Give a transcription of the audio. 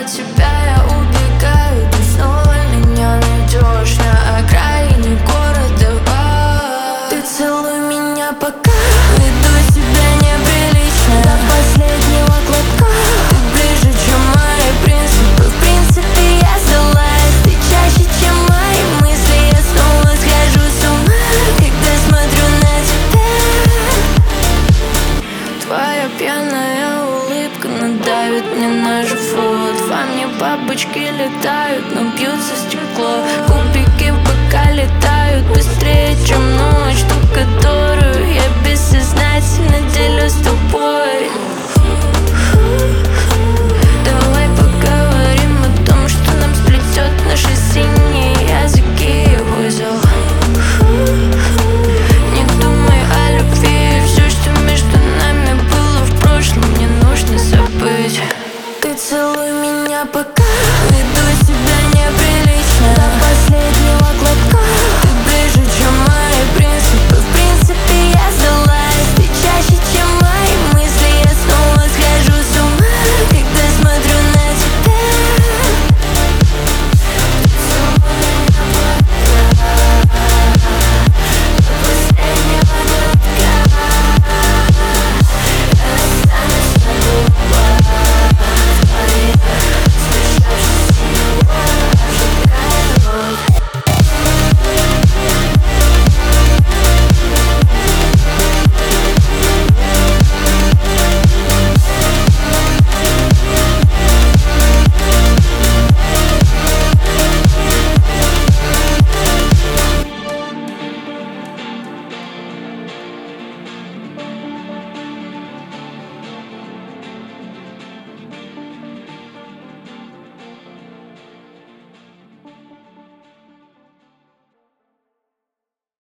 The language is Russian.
от тебя я убегаю, ты снова меня найдешь на окраине города. Ты целуй меня пока, веду себя неприлично до последнего глотка. Ты ближе, чем мои принципы. В принципе, я сдалась. Ты чаще, чем мои мысли. Я снова схожу с ума, когда смотрю на тебя. Твоя пьяная улыбка надавит мне на живот. Во мне бабочки летают, но бьются в стекло. Кубики в бокале тают быстрее, чем ночь.